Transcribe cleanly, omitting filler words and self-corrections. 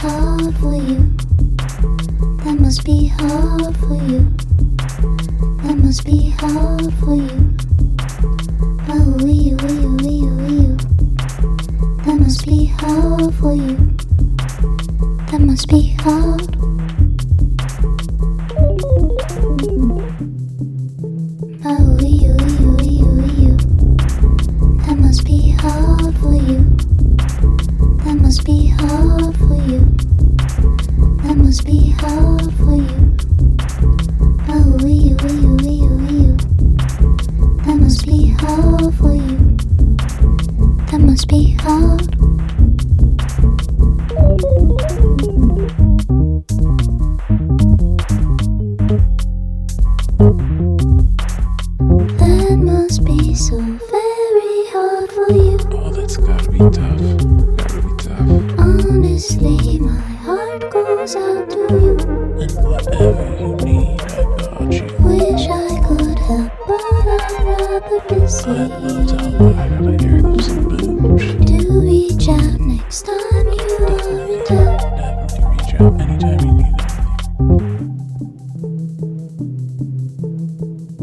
hard for you. That must be hard for you. That must be hard for you. Oh, you. That must be hard for you. That must be hard. Oh, you. That must be hard for you. That must be hard for you. That must be hard for you. Oh, you. That must be hard for you. That must be hard. That must be so very hard for you. Oh, that's gotta be tough. Gotta be tough. Honestly, my heart goes out to you. And whatever you need, I got you. Wish I could help, but I'd rather be I love to